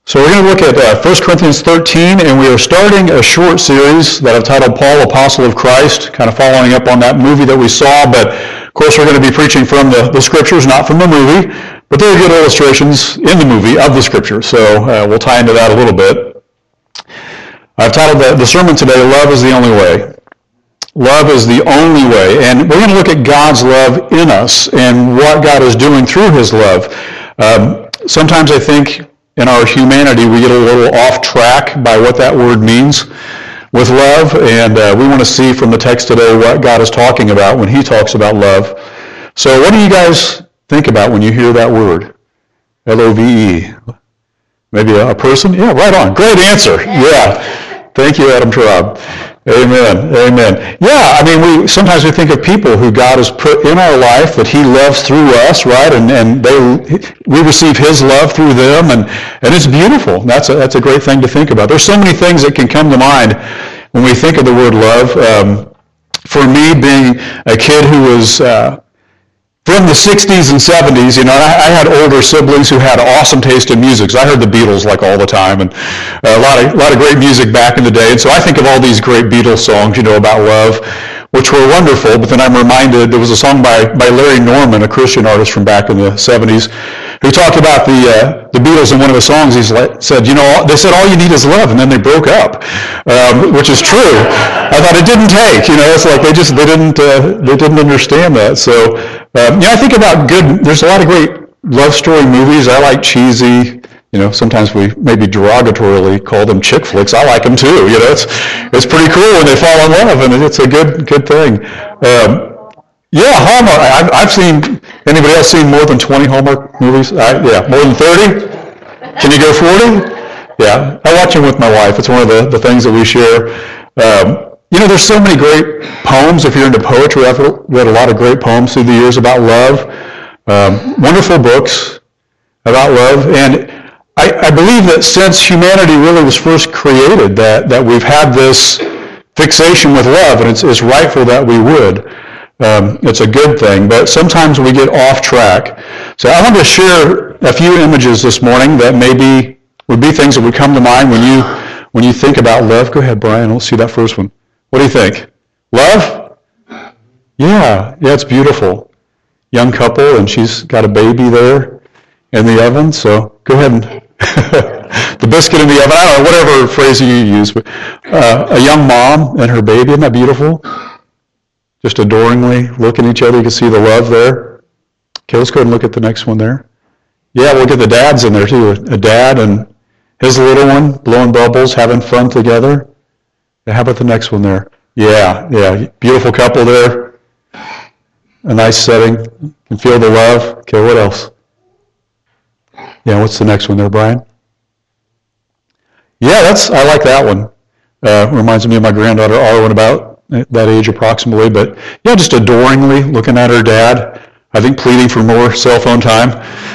So we're going to look at 1 Corinthians 13, and we are starting a short series that I've titled Paul, Apostle of Christ, kind of following up on that movie that we saw, but of course we're going to be preaching from the scriptures, not from the movie, but there are good illustrations in the movie of the scriptures, so we'll tie into that a little bit. I've titled the sermon today, Love is the Only Way. Love is the only way, and we're going to look at God's love in us and what God is doing through his love. Sometimes I think in our humanity, we get a little off track by what that word means with love, and we want to see from the text today what God is talking about when he talks about love. So what do you guys think about when you hear that word? L-O-V-E. Maybe a person? Yeah, right on. Great answer. Yeah. Thank you, Adam Traub. Amen. Amen. Yeah, I mean, sometimes we think of people who God has put in our life that he loves through us, right? And we receive his love through them, and it's beautiful. That's a great thing to think about. There's so many things that can come to mind when we think of the word love. For me, being a kid who was from the 60s and 70s, you know, I had older siblings who had awesome taste in music. So I heard the Beatles like all the time, and a lot of great music back in the day. And so I think of all these great Beatles songs, you know, about love, which were wonderful. But then I'm reminded there was a song by Larry Norman, a Christian artist from back in the 70s, who talked about the Beatles in one of the songs. He said, you know, they said all you need is love, and then they broke up, which is true. I thought it didn't take, you know, it's like they didn't understand that. So, you know, I think about there's a lot of great love story movies. I like cheesy, you know, sometimes we maybe derogatorily call them chick flicks. I like them too, you know, it's pretty cool when they fall in love, and it's a good thing. Yeah, Hallmark. I've seen, anybody else seen more than 20 Hallmark movies? Yeah, more than 30? Can you go 40? Yeah, I watch them with my wife. It's one of the things that we share. You know, there's so many great poems. If you're into poetry, I've read a lot of great poems through the years about love. Wonderful books about love. And I believe that since humanity really was first created, that we've had this fixation with love, and it's rightful that we would. It's a good thing, but sometimes we get off track. So I want to share a few images this morning that maybe would be things that would come to mind when you think about love. Go ahead, Brian. Let's see that first one. What do you think? Love? Yeah, it's beautiful. Young couple, and she's got a baby there in the oven, so go ahead and the biscuit in the oven. I don't know, whatever phrase you use, but a young mom and her baby. Isn't that beautiful? Just adoringly look at each other. You can see the love there. Okay, let's go ahead and look at the next one there. Yeah, we'll get the dads in there too. A dad and his little one blowing bubbles, having fun together. Yeah, how about the next one there? Yeah, beautiful couple there. A nice setting. You can feel the love. Okay, what else? Yeah, what's the next one there, Brian? Yeah, I like that one. Reminds me of my granddaughter Arwen, about that age approximately. But yeah, just adoringly looking at her dad. I think pleading for more cell phone time.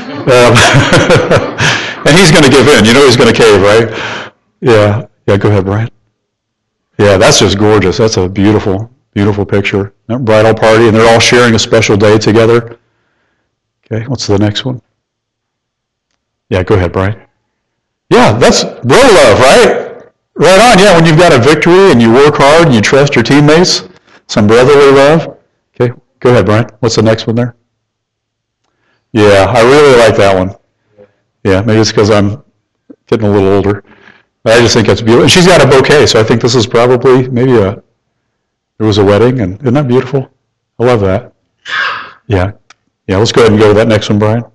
And he's going to give in. You know he's going to cave, right? Yeah, go ahead, Brian. Yeah, that's just gorgeous. That's a beautiful, beautiful picture. That bridal party, and they're all sharing a special day together. Okay, what's the next one? Yeah, go ahead, Brian. Yeah, that's real love, right? Right on, yeah, when you've got a victory and you work hard and you trust your teammates, some brotherly love. Okay, go ahead, Brian. What's the next one there? Yeah, I really like that one. Yeah, maybe it's because I'm getting a little older. I just think that's beautiful. And she's got a bouquet, so I think this is probably there was a wedding, and isn't that beautiful? I love that. Yeah, let's go ahead and go to that next one, Brian.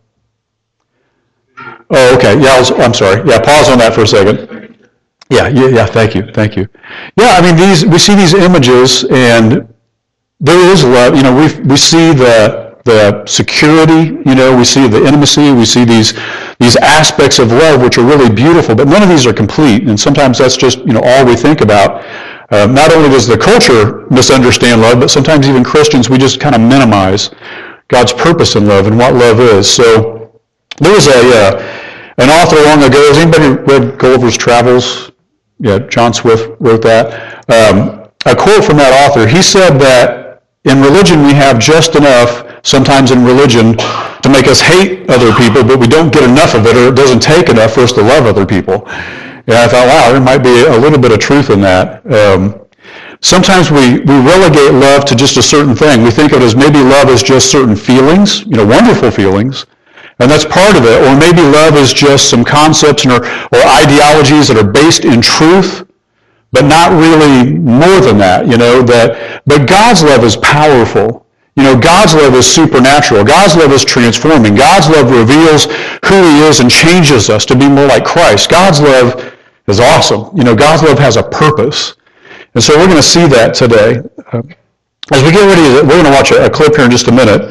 Oh, okay. Yeah, I'm sorry. Yeah, pause on that for a second. Yeah, thank you. Yeah, I mean, we see these images, and there is love. You know, we see the security, you know, we see the intimacy, we see these aspects of love which are really beautiful, but none of these are complete, and sometimes that's just, you know, all we think about. Not only does the culture misunderstand love, but sometimes even Christians, we just kind of minimize God's purpose in love and what love is. So there was an author long ago. Has anybody read Gulliver's Travels? Yeah, John Swift wrote that. A quote from that author, he said that In religion, we have just enough, sometimes in religion, to make us hate other people, but we don't get enough of it, or it doesn't take enough for us to love other people. And I thought, wow, there might be a little bit of truth in that. Sometimes we relegate love to just a certain thing. We think of it as maybe love is just certain feelings, wonderful feelings, and that's part of it. Or maybe love is just some concepts or ideologies that are based in truth, but not really more than that, But God's love is powerful. God's love is supernatural. God's love is transforming. God's love reveals who he is and changes us to be more like Christ. God's love is awesome. God's love has a purpose. And so we're going to see that today. As we get ready, we're going to watch a clip here in just a minute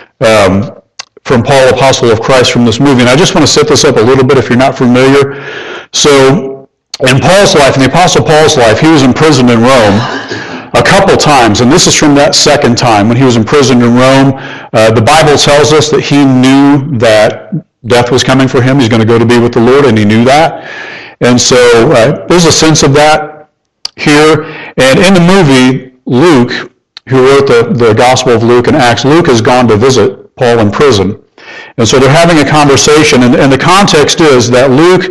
from Paul, Apostle of Christ, from this movie. And I just want to set this up a little bit if you're not familiar. So in Paul's life, in the Apostle Paul's life, he was imprisoned in Rome a couple times, and this is from that second time when he was imprisoned in Rome. The Bible tells us that he knew that death was coming for him. He's going to go to be with the Lord, and he knew that. And so there's a sense of that here. And in the movie, Luke, who wrote the Gospel of Luke and Acts, Luke has gone to visit Paul in prison. And so they're having a conversation, and the context is that Luke,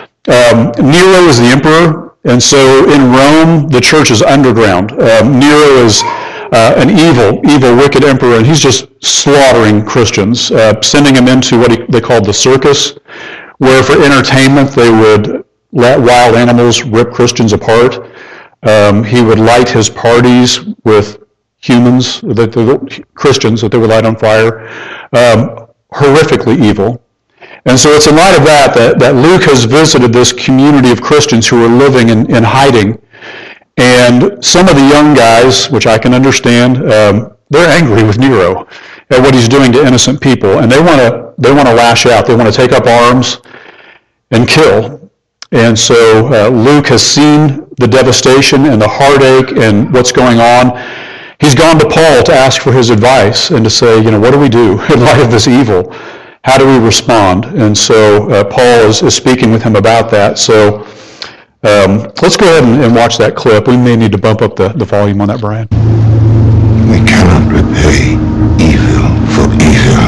Nero is the emperor, and so in Rome, the church is underground. Nero is an evil, wicked emperor, and he's just slaughtering Christians, sending them into what they called the circus, where for entertainment they would let wild animals rip Christians apart. He would light his parties with humans, Christians, that they would light on fire. Horrifically evil. And so it's in light of that Luke has visited this community of Christians who are living in hiding. And some of the young guys, which I can understand, they're angry with Nero at what he's doing to innocent people. And they want to lash out. They want to take up arms and kill. And so Luke has seen the devastation and the heartache and what's going on. He's gone to Paul to ask for his advice and to say, what do we do in light of this evil? How do we respond? And so Paul is speaking with him about that. So let's go ahead and watch that clip. We may need to bump up the volume on that, Brian. We cannot repay evil for evil.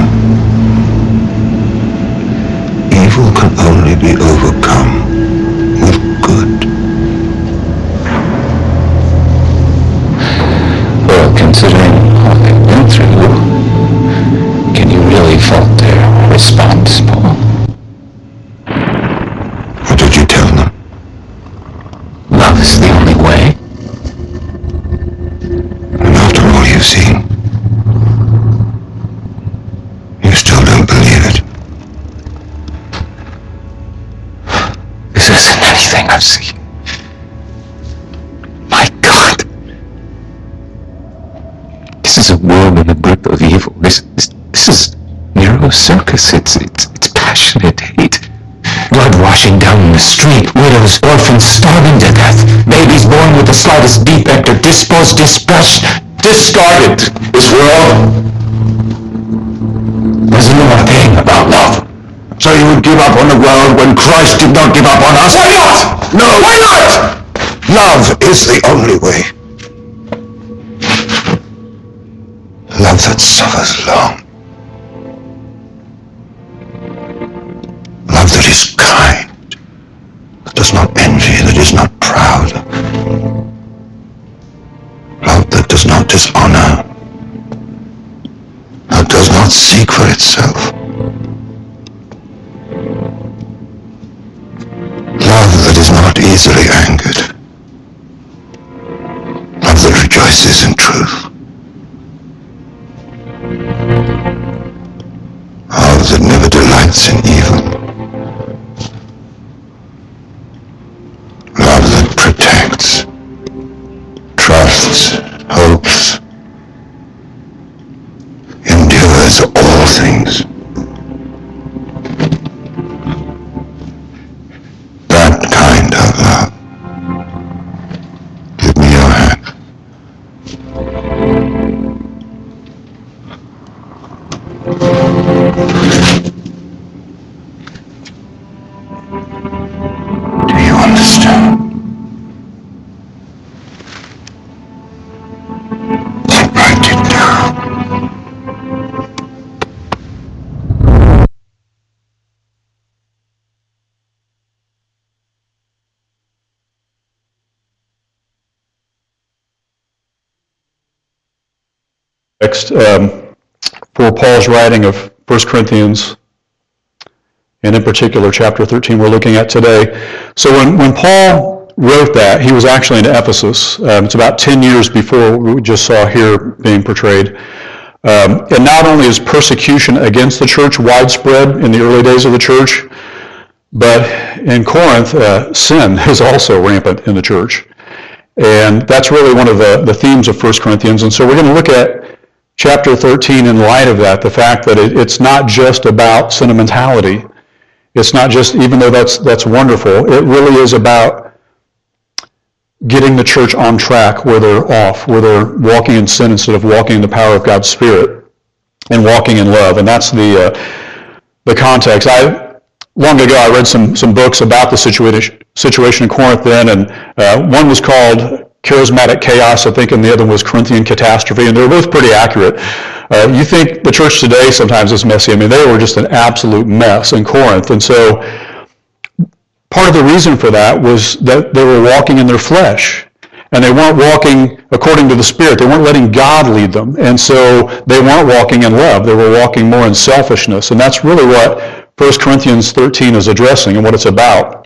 Evil can only be overcome with good. Well, considering what they've been through, can you really fault their response, Paul? What did you tell them? Love is the only way. And after all you've seen, you still don't believe it. This isn't anything I've seen. My God. This is a world in the grip of evil. This is Nero's circus. It's passionate hate. Blood washing down the street. Widows, orphans starving to death. Babies born with the slightest defect or disposed, disbrushed, discarded. This world doesn't know a thing about love. So you would give up on the world when Christ did not give up on us? Why not? No. Why not? Love is the only way. Love that suffers long. Love that is kind, that does not envy, that is not proud. Love that does not dishonor, that does not seek for itself. Love that is not easily angered. Love that rejoices in truth. Love that never delights in evil. Love that protects, trusts, hopes, endures all things. That kind of love. Give me your hand. Do you understand? All right, Next, for Paul's writing of 1 Corinthians, and in particular chapter 13 we're looking at today. So when Paul wrote that, he was actually in Ephesus. It's about 10 years before what we just saw here being portrayed. And not only is persecution against the church widespread in the early days of the church, but in Corinth, sin is also rampant in the church. And that's really one of the themes of 1 Corinthians. And so we're going to look at chapter 13 in light of that, the fact that it's not just about sentimentality. It's not just, even though that's wonderful, it really is about getting the church on track where they're off, where they're walking in sin instead of walking in the power of God's Spirit and walking in love. And that's the context. Long ago, I read some books about the situation in Corinth then, and one was called Charismatic Chaos, I think, and the other was Corinthian Catastrophe, and they were both pretty accurate. You think the church today sometimes is messy. I mean, they were just an absolute mess in Corinth, and so part of the reason for that was that they were walking in their flesh, and they weren't walking according to the Spirit. They weren't letting God lead them, and so they weren't walking in love. They were walking more in selfishness, and that's really what 1 Corinthians 13 is addressing and what it's about.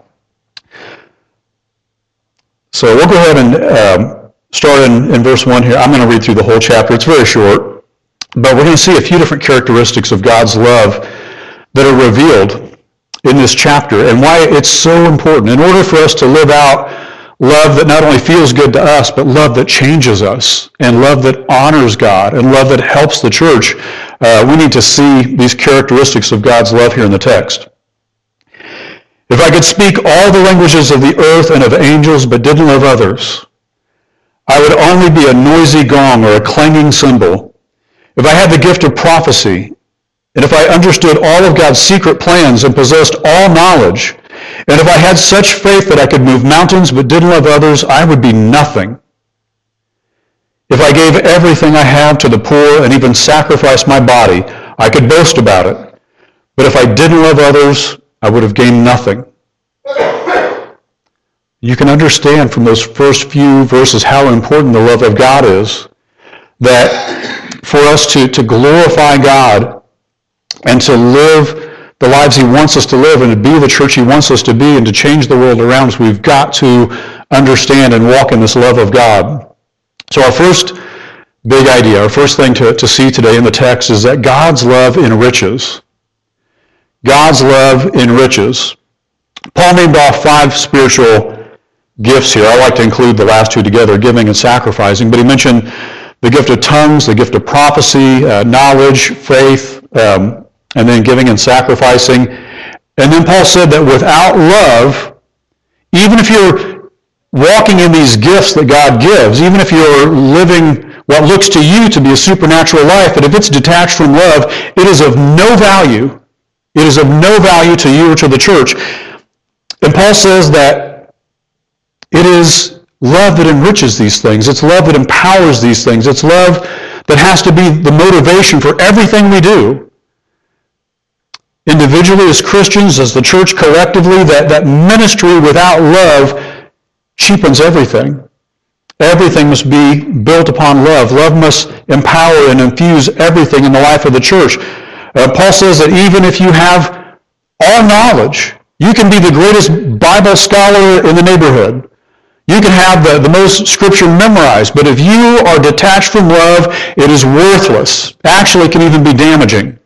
So we'll go ahead and start in verse 1 here. I'm going to read through the whole chapter. It's very short, but we're going to see a few different characteristics of God's love that are revealed in this chapter and why it's so important. In order for us to live out love that not only feels good to us, but love that changes us and love that honors God and love that helps the church, we need to see these characteristics of God's love here in the text. If I could speak all the languages of the earth and of angels but didn't love others, I would only be a noisy gong or a clanging cymbal. If I had the gift of prophecy, and if I understood all of God's secret plans and possessed all knowledge, and if I had such faith that I could move mountains but didn't love others, I would be nothing. If I gave everything I have to the poor and even sacrificed my body, I could boast about it. But if I didn't love others, I would have gained nothing. You can understand from those first few verses how important the love of God is, that for us to glorify God and to live the lives he wants us to live and to be the church he wants us to be and to change the world around us, we've got to understand and walk in this love of God. So our first big idea, our first thing to see today in the text is that God's love enriches. God's love enriches. Paul named off 5 spiritual gifts here. I like to include the last 2 together, giving and sacrificing, but he mentioned the gift of tongues, the gift of prophecy, knowledge, faith, and then giving and sacrificing. And then Paul said that without love, even if you're walking in these gifts that God gives, even if you're living what looks to you to be a supernatural life, but if it's detached from love, it is of no value. It is of no value to you or to the church. And Paul says that it is love that enriches these things. It's love that empowers these things. It's love that has to be the motivation for everything we do. Individually as Christians, as the church collectively, that ministry without love cheapens everything. Everything must be built upon love. Love must empower and infuse everything in the life of the church. Paul says that even if you have all knowledge, you can be the greatest Bible scholar in the neighborhood. You can have the most scripture memorized, but if you are detached from love, it is worthless. Actually, it can even be damaging.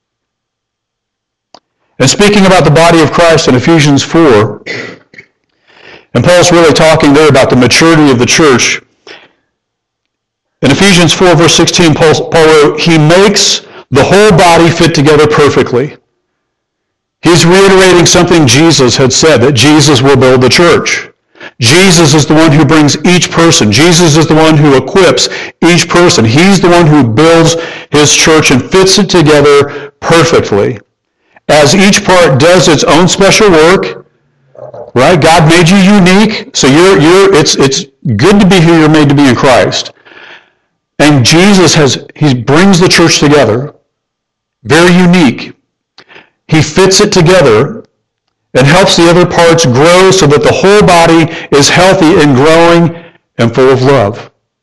And speaking about the body of Christ in Ephesians 4, and Paul's really talking there about the maturity of the church. In Ephesians 4, verse 16, Paul wrote, he makes the whole body fit together perfectly. He's reiterating something Jesus had said, that Jesus will build the church. Jesus is the one who brings each person. Jesus is the one who equips each person. He's the one who builds his church and fits it together perfectly. As each part does its own special work, right? God made you unique, so it's good to be who you're made to be in Christ. And Jesus he brings the church together, very unique. He fits it together and helps the other parts grow so that the whole body is healthy and growing and full of love.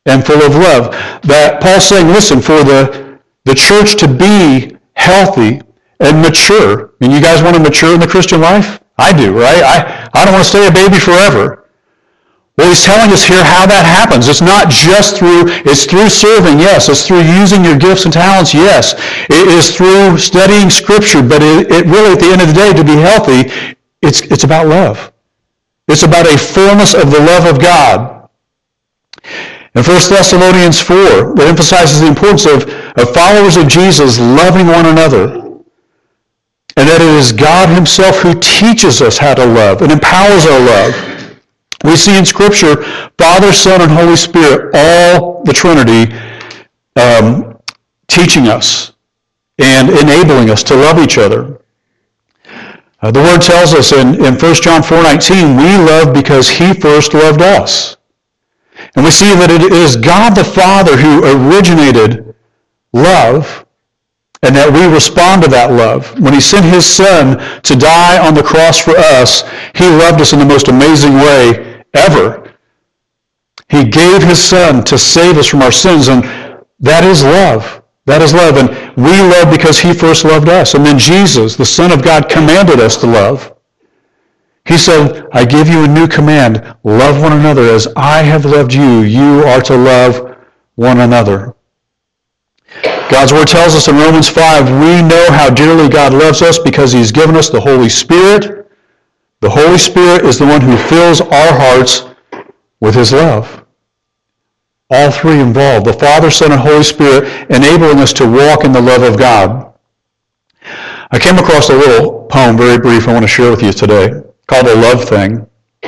and full of love. That Paul's saying, listen, for the church to be healthy and mature. I mean, you guys want to mature in the Christian life? I do, right? I don't want to stay a baby forever. Well, he's telling us here how that happens. It's not just it's through serving, yes. It's through using your gifts and talents, yes. It is through studying Scripture, but it really, at the end of the day, to be healthy, it's about love. It's about a fullness of the love of God. In 1 Thessalonians 4, it emphasizes the importance of followers of Jesus loving one another, and that it is God himself who teaches us how to love and empowers our love. We see in Scripture Father, Son, and Holy Spirit, all the Trinity, teaching us and enabling us to love each other. The Word tells us in 1 John 4:19, we love because he first loved us. And we see that it is God the Father who originated love, and that we respond to that love. When he sent his Son to die on the cross for us, he loved us in the most amazing way ever. He gave his Son to save us from our sins, and that is love. That is love. And we love because he first loved us. And then Jesus, the Son of God, commanded us to love. He said, I give you a new command. Love one another as I have loved you. You are to love one another. God's Word tells us in Romans 5, we know how dearly God loves us because he's given us the Holy Spirit. The Holy Spirit is the one who fills our hearts with his love. All three involved, the Father, Son, and Holy Spirit, enabling us to walk in the love of God. I came across a little poem, very brief, I want to share with you today, called A Love Thing.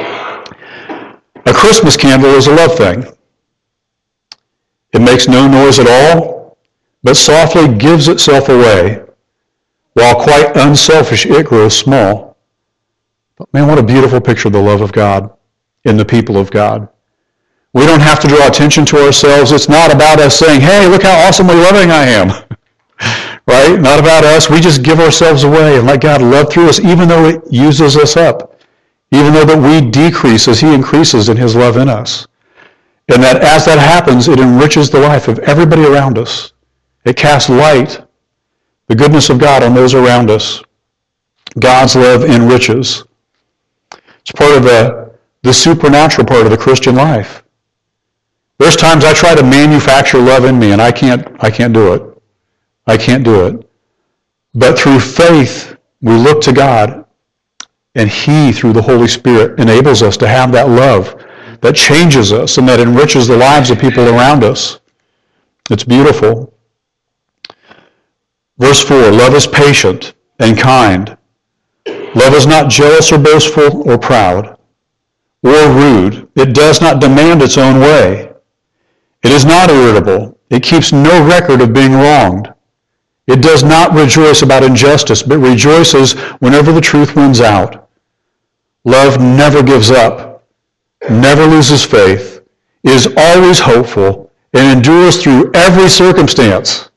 A Christmas candle is a love thing. It makes no noise at all, but softly gives itself away. While quite unselfish, it grows small. But man, what a beautiful picture of the love of God in the people of God. We don't have to draw attention to ourselves. It's not about us saying, hey, look how awesomely loving I am. Right? Not about us. We just give ourselves away and let God love through us, even though it uses us up. Even though that we decrease as he increases in his love in us. And that as that happens, it enriches the life of everybody around us. It casts light, the goodness of God, on those around us. God's love enriches. It's part of the supernatural part of the Christian life. There's times I try to manufacture love in me, and I can't do it. I can't do it. But through faith, we look to God, and he, through the Holy Spirit, enables us to have that love that changes us and that enriches the lives of people around us. It's beautiful. Verse 4, love is patient and kind. Love is not jealous or boastful or proud or rude. It does not demand its own way. It is not irritable. It keeps no record of being wronged. It does not rejoice about injustice, but rejoices whenever the truth wins out. Love never gives up, never loses faith, is always hopeful, and endures through every circumstance.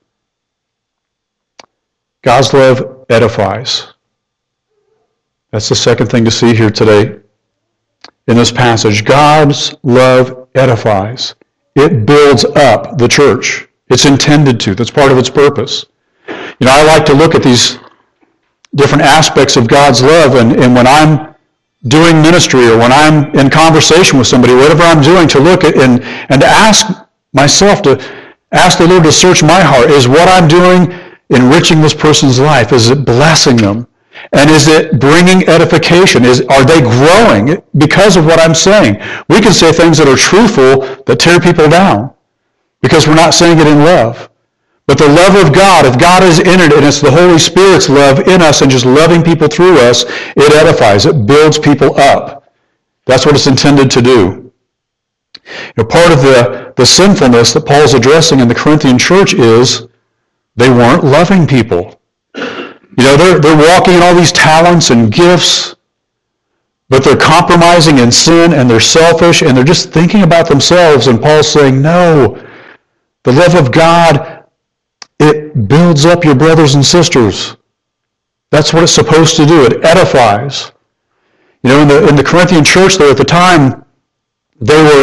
God's love edifies. That's the second thing to see here today in this passage. God's love edifies. It builds up the church. It's intended to. That's part of its purpose. You know, I like to look at these different aspects of God's love, and when I'm doing ministry or when I'm in conversation with somebody, whatever I'm doing, to look at and to ask myself, to ask the Lord to search my heart. Is what I'm doing enriching this person's life? Is it blessing them? And is it bringing edification? Are they growing because of what I'm saying? We can say things that are truthful that tear people down because we're not saying it in love. But the love of God, if God is in it and it's the Holy Spirit's love in us and just loving people through us, it edifies, it builds people up. That's what it's intended to do. You know, part of the sinfulness that Paul's addressing in the Corinthian church is they weren't loving people. You know, they're walking in all these talents and gifts, but they're compromising in sin, and they're selfish, and they're just thinking about themselves. And Paul's saying, no, the love of God, it builds up your brothers and sisters. That's what it's supposed to do. It edifies. You know, in the Corinthian church there at the time, they were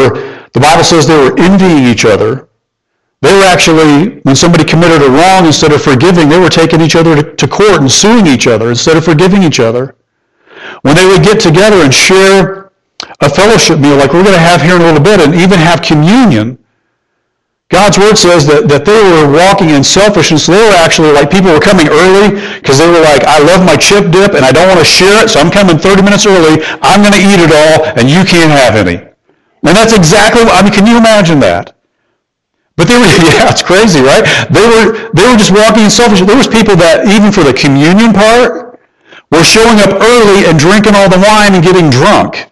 The Bible says they were envying each other. They were actually, when somebody committed a wrong, instead of forgiving, they were taking each other to court and suing each other instead of forgiving each other. When they would get together and share a fellowship meal like we're going to have here in a little bit and even have communion, God's Word says that they were walking in selfishness. They were actually like people were coming early because they were like, I love my chip dip and I don't want to share it, so I'm coming 30 minutes early. I'm going to eat it all and you can't have any. And that's exactly, can you imagine that? But they were, yeah, it's crazy, right? They were just walking in selfishness. There was people that, even for the communion part, were showing up early and drinking all the wine and getting drunk.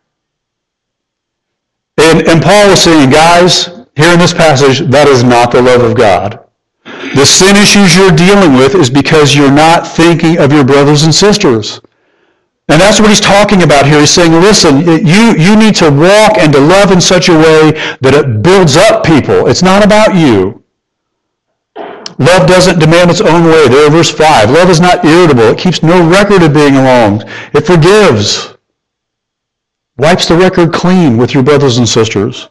And Paul was saying, guys, here in this passage, that is not the love of God. The sin issues you're dealing with is because you're not thinking of your brothers and sisters. And that's what he's talking about here. He's saying, listen, you need to walk and to love in such a way that it builds up people. It's not about you. Love doesn't demand its own way. There, verse 5. Love is not irritable. It keeps no record of being wronged. It forgives. Wipes the record clean with your brothers and sisters.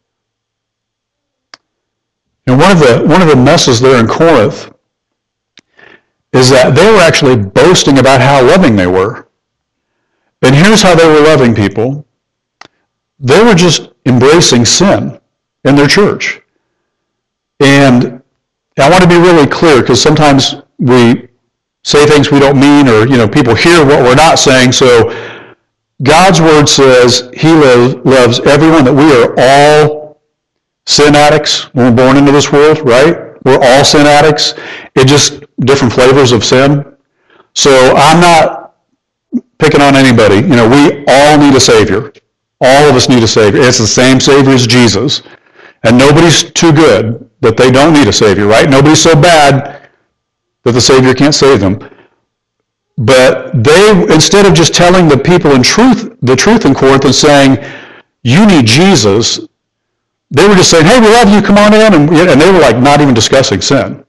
And one of the messes there in Corinth is that they were actually boasting about how loving they were. And here's how they were loving people. They were just embracing sin in their church. And I want to be really clear because sometimes we say things we don't mean or, people hear what we're not saying. So God's Word says he loves everyone, that we are all sin addicts when we're born into this world, right? We're all sin addicts. It's just different flavors of sin. So I'm not picking on anybody. We all need a Savior. All of us need a Savior. It's the same Savior as Jesus. And nobody's too good that they don't need a Savior, right? Nobody's so bad that the Savior can't save them. But they, instead of just telling the people the truth in Corinth and saying, you need Jesus, they were just saying, hey, we love you, come on in. And they were like not even discussing sin.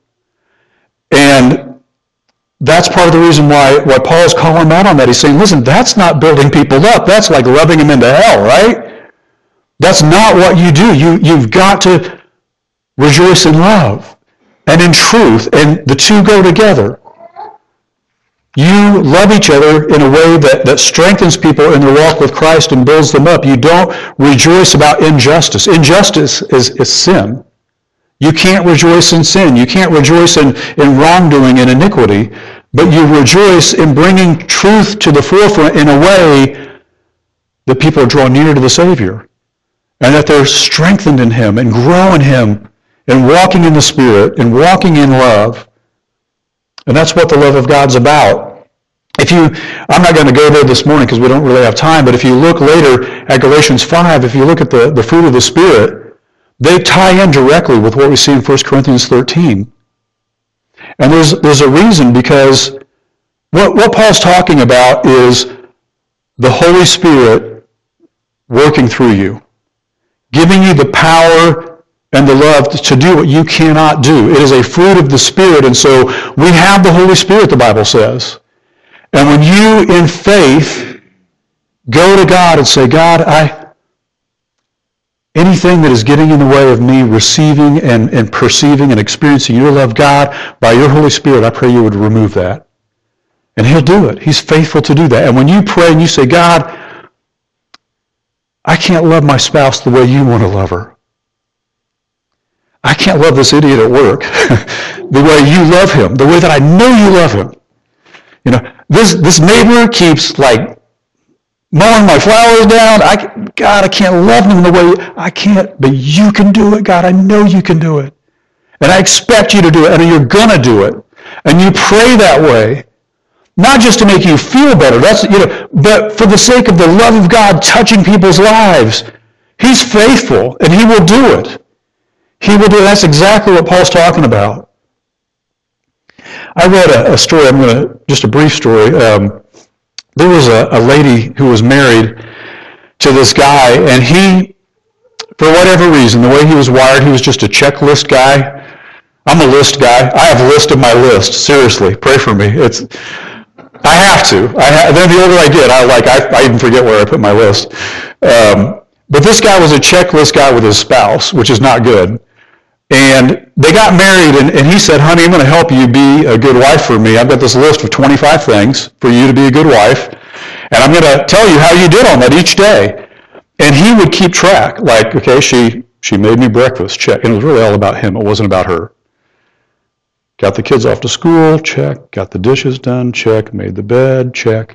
And that's part of the reason why Paul's calling them out on that. He's saying, listen, that's not building people up. That's like rubbing them into hell, right? That's not what you do. You've got to rejoice in love and in truth, and the two go together. You love each other in a way that strengthens people in their walk with Christ and builds them up. You don't rejoice about injustice. Injustice is sin. You can't rejoice in sin. You can't rejoice in wrongdoing and iniquity, but you rejoice in bringing truth to the forefront in a way that people are drawn near to the Savior and that they're strengthened in Him and grow in Him and walking in the Spirit and walking in love. And that's what the love of God's about. I'm not going to go there this morning because we don't really have time, but if you look later at Galatians 5, if you look at the fruit of the Spirit, they tie in directly with what we see in 1 Corinthians 13. And there's a reason, because what Paul's talking about is the Holy Spirit working through you, giving you the power and the love to do what you cannot do. It is a fruit of the Spirit, and so we have the Holy Spirit, the Bible says. And when you, in faith, go to God and say, God, anything that is getting in the way of me receiving and perceiving and experiencing your love, God, by your Holy Spirit, I pray you would remove that. And He'll do it. He's faithful to do that. And when you pray and you say, God, I can't love my spouse the way you want to love her. I can't love this idiot at work the way you love him, the way that I know you love him. This neighbor keeps like mowing my flowers down. God, I can't love them the way I can't, but you can do it, God. I know you can do it. And I expect you to do it, and you're going to do it. And you pray that way, not just to make you feel better, but for the sake of the love of God touching people's lives. He's faithful, and He will do it. He will do it. That's exactly what Paul's talking about. I read a story, just a brief story. There was a lady who was married to this guy, and he, for whatever reason, the way he was wired, he was just a checklist guy. I'm a list guy. I have a list of my list. Seriously, pray for me. I have to. Then the older I get, I even forget where I put my list. But this guy was a checklist guy with his spouse, which is not good. And they got married, and he said, honey, I'm going to help you be a good wife for me. I've got this list of 25 things for you to be a good wife, and I'm going to tell you how you did on that each day. And he would keep track, like, okay, she made me breakfast, check. And it was really all about him. It wasn't about her. Got the kids off to school, check. Got the dishes done, check. Made the bed, check.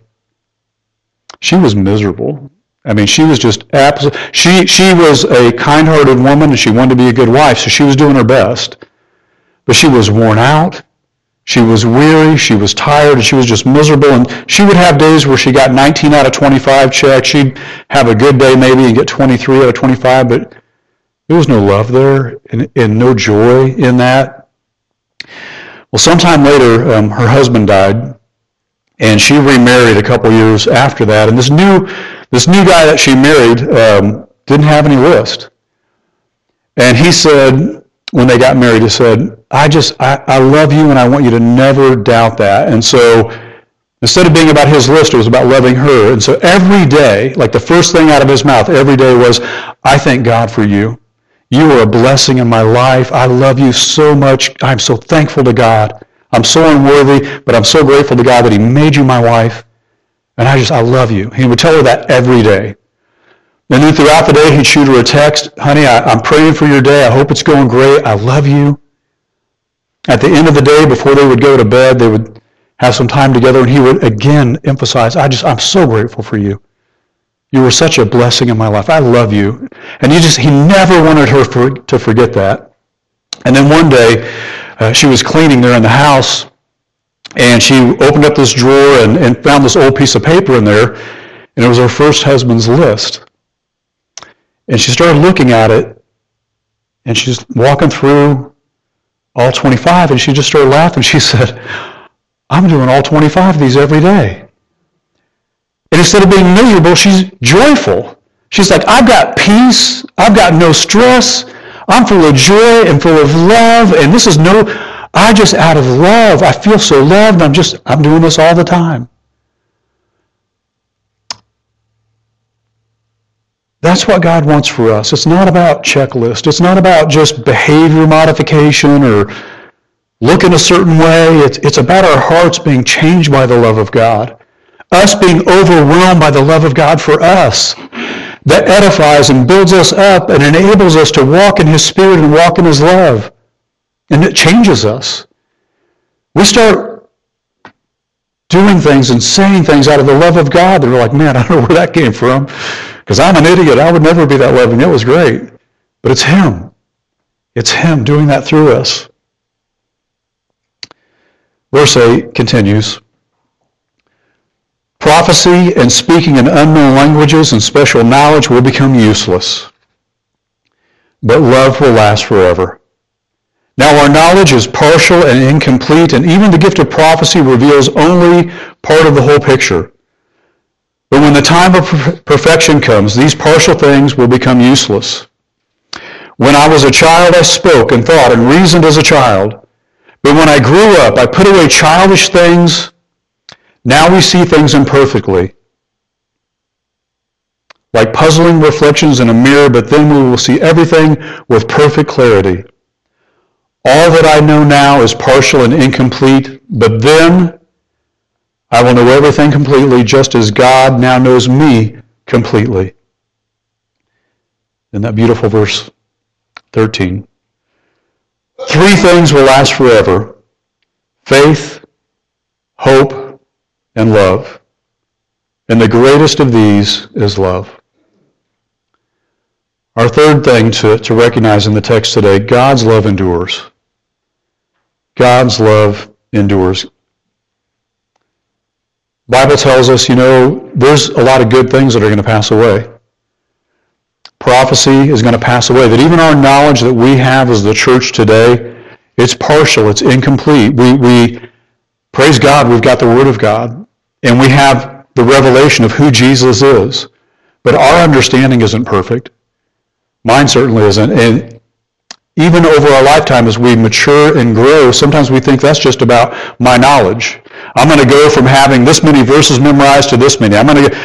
She was miserable. I mean, she was just absolutely, she was a kind-hearted woman, and she wanted to be a good wife, so she was doing her best. But she was worn out, she was weary, she was tired, and she was just miserable. And she would have days where she got 19 out of 25 checks. She'd have a good day maybe and get 23 out of 25, but there was no love there and no joy in that. Well, sometime later, her husband died, and she remarried a couple years after that. And this new guy that she married didn't have any list. And he said, when they got married, he said, I love you, and I want you to never doubt that. And so instead of being about his list, it was about loving her. And so every day, like the first thing out of his mouth every day was, I thank God for you. You are a blessing in my life. I love you so much. I'm so thankful to God. I'm so unworthy, but I'm so grateful to God that he made you my wife. And I love you. He would tell her that every day. And then throughout the day, he'd shoot her a text. Honey, I'm praying for your day. I hope it's going great. I love you. At the end of the day, before they would go to bed, they would have some time together, and he would again emphasize, I'm so grateful for you. You were such a blessing in my life. I love you. And he never wanted her to forget that. And then one day, she was cleaning there in the house, and she opened up this drawer and found this old piece of paper in there, and it was her first husband's list. And she started looking at it, and she's walking through all 25, and she just started laughing. She said, I'm doing all 25 of these every day. And instead of being miserable, she's joyful. She's like, I've got peace. I've got no stress. I'm full of joy and full of love. And I just out of love, I feel so loved. I'm doing this all the time. That's what God wants for us. It's not about checklist. It's not about just behavior modification or looking a certain way. It's about our hearts being changed by the love of God. Us being overwhelmed by the love of God for us. That edifies and builds us up and enables us to walk in his Spirit and walk in his love. And it changes us. We start doing things and saying things out of the love of God that are like, man, I don't know where that came from. Because I'm an idiot. I would never be that loving. It was great. But it's him. It's him doing that through us. Verse 8 continues. Prophecy and speaking in unknown languages and special knowledge will become useless. But love will last forever. Now our knowledge is partial and incomplete, and even the gift of prophecy reveals only part of the whole picture. But when the time of perfection comes, these partial things will become useless. When I was a child, I spoke and thought and reasoned as a child. But when I grew up, I put away childish things. Now we see things imperfectly, like puzzling reflections in a mirror, but then we will see everything with perfect clarity. All that I know now is partial and incomplete, but then I will know everything completely, just as God now knows me completely. In that beautiful verse 13. 3 things will last forever: faith, hope, and love. And the greatest of these is love. Our third thing to recognize in the text today, God's love endures. God's love endures. The Bible tells us, there's a lot of good things that are going to pass away. Prophecy is going to pass away. That even our knowledge that we have as the church today, it's partial, it's incomplete. We praise God, we've got the Word of God, and we have the revelation of who Jesus is. But our understanding isn't perfect. Mine certainly isn't. And even over our lifetime, as we mature and grow, sometimes we think that's just about my knowledge. I'm going to go from having this many verses memorized to this many. I'm going to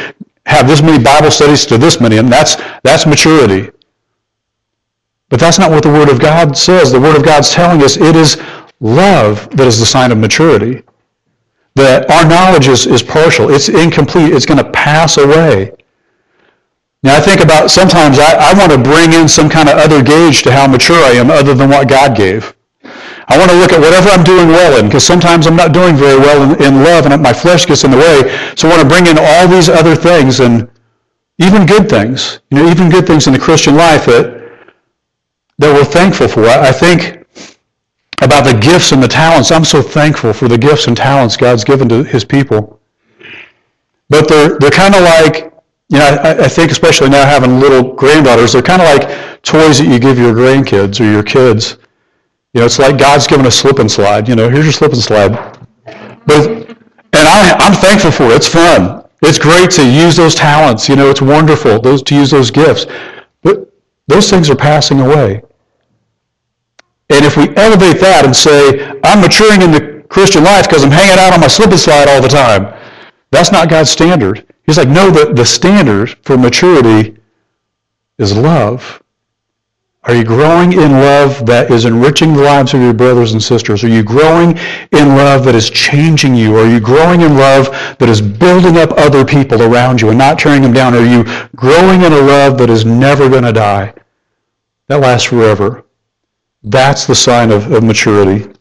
have this many Bible studies to this many, and that's maturity. But that's not what the Word of God says. The Word of God's telling us it is love that is the sign of maturity. That our knowledge is partial. It's incomplete. It's going to pass away. Now, I think about sometimes I want to bring in some kind of other gauge to how mature I am other than what God gave. I want to look at whatever I'm doing well in, because sometimes I'm not doing very well in love, and my flesh gets in the way. So I want to bring in all these other things, and even good things, even good things in the Christian life that we're thankful for. I think about the gifts and the talents. I'm so thankful for the gifts and talents God's given to His people. But they're kind of like, I think especially now having little granddaughters, they're kind of like toys that you give your grandkids or your kids. It's like God's given a slip and slide. Here's your slip and slide. And I'm thankful for it. It's fun. It's great to use those talents. It's wonderful to use those gifts. But those things are passing away. And if we elevate that and say, I'm maturing in the Christian life because I'm hanging out on my slip and slide all the time, that's not God's standard. He's like, no, the standard for maturity is love. Are you growing in love that is enriching the lives of your brothers and sisters? Are you growing in love that is changing you? Are you growing in love that is building up other people around you and not tearing them down? Are you growing in a love that is never going to die? That lasts forever. That's the sign of maturity.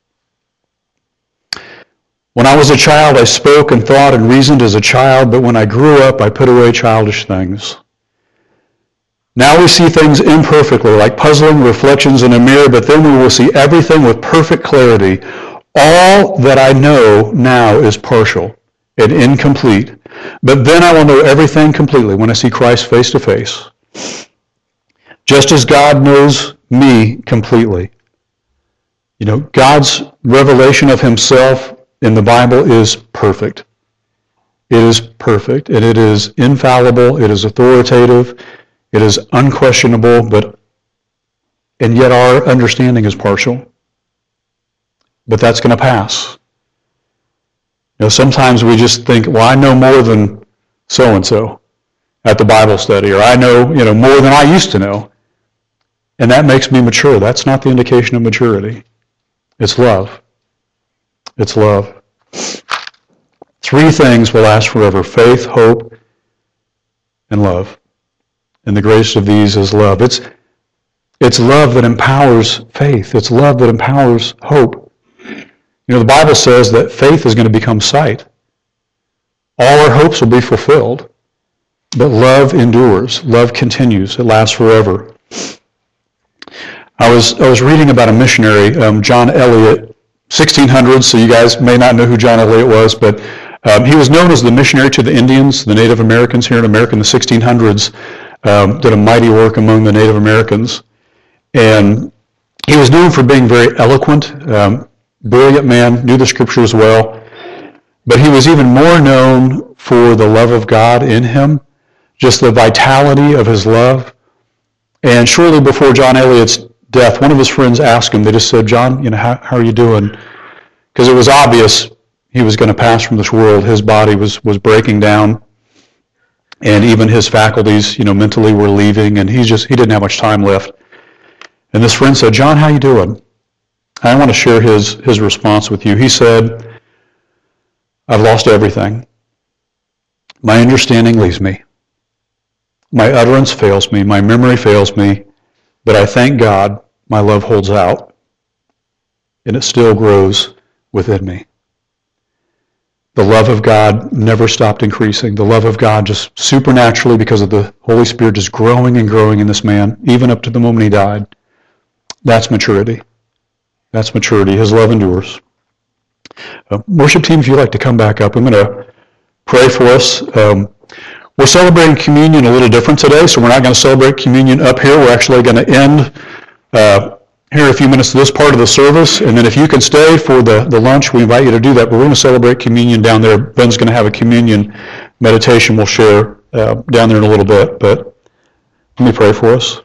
When I was a child, I spoke and thought and reasoned as a child, but when I grew up, I put away childish things. Now we see things imperfectly, like puzzling reflections in a mirror, but then we will see everything with perfect clarity. All that I know now is partial and incomplete, but then I will know everything completely when I see Christ face to face, just as God knows me completely. God's revelation of Himself in the Bible is perfect. It is perfect, and it is infallible, it is authoritative, it is unquestionable, and yet our understanding is partial. But that's going to pass. Sometimes we just think, well, I know more than so-and-so at the Bible study, or I know, more than I used to know. And that makes me mature. That's not the indication of maturity. It's love. It's love. 3 things will last forever: faith, hope, and love. And the greatest of these is love. It's love that empowers faith. It's love that empowers hope. The Bible says that faith is going to become sight. All our hopes will be fulfilled. But love endures. Love continues. It lasts forever. I was reading about a missionary, John Eliot, 1600s, so you guys may not know who John Eliot was, but he was known as the missionary to the Indians, the Native Americans here in America in the 1600s. Did a mighty work among the Native Americans. And he was known for being very eloquent, brilliant man, knew the Scriptures well. But he was even more known for the love of God in him, just the vitality of his love. And shortly before John Eliot's death, one of his friends asked him, they just said, John, how are you doing? Because it was obvious he was going to pass from this world. His body was breaking down. And even his faculties, mentally were leaving, and he didn't have much time left. And this friend said, John, how you doing? I want to share his response with you. He said, I've lost everything. My understanding leaves me. My utterance fails me. My memory fails me. But I thank God my love holds out, and it still grows within me. The love of God never stopped increasing. The love of God just supernaturally, because of the Holy Spirit, just growing and growing in this man, even up to the moment he died. That's maturity. That's maturity. His love endures. Worship team, if you'd like to come back up, I'm going to pray for us. We're celebrating communion a little different today, so we're not going to celebrate communion up here. We're actually going to end here in a few minutes to this part of the service, and then if you can stay for the lunch, we invite you to do that, but we're going to celebrate communion down there. Ben's going to have a communion meditation we'll share down there in a little bit, but let me pray for us.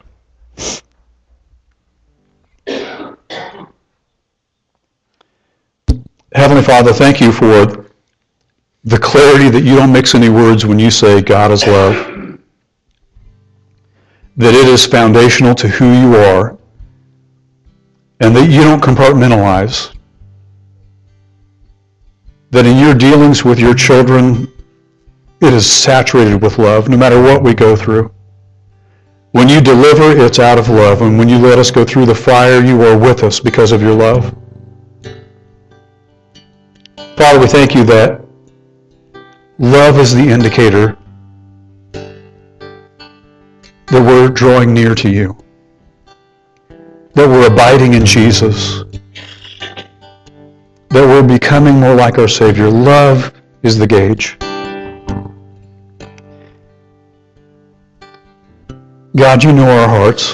Heavenly Father, thank you for the clarity that you don't mix any words when you say God is love, that it is foundational to who you are, and that you don't compartmentalize, that in your dealings with your children, it is saturated with love, no matter what we go through. When you deliver, it's out of love, and when you let us go through the fire, you are with us because of your love. Father, we thank you that love is the indicator that we're drawing near to you, that we're abiding in Jesus, that we're becoming more like our Savior. Love is the gauge. God, you know our hearts.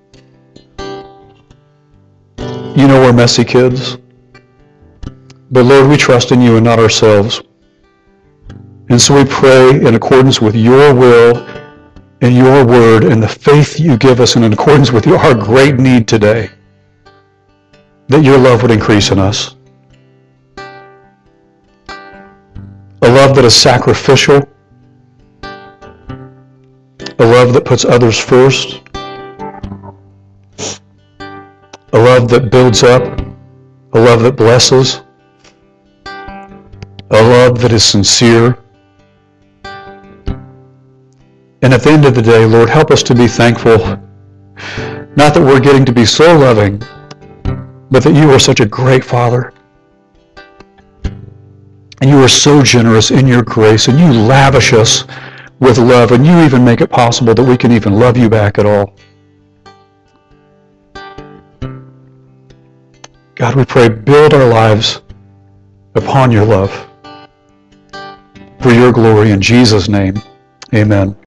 You know we're messy kids. But Lord, we trust in you and not ourselves. And so we pray in accordance with your will and your word and the faith you give us, and in accordance with our great need today, that your love would increase in us. A love that is sacrificial, a love that puts others first, a love that builds up, a love that blesses, a love that is sincere. And at the end of the day, Lord, help us to be thankful, not that we're getting to be so loving, but that you are such a great Father. And you are so generous in your grace, and you lavish us with love, and you even make it possible that we can even love you back at all. God, we pray, build our lives upon your love for your glory. In Jesus' name, amen.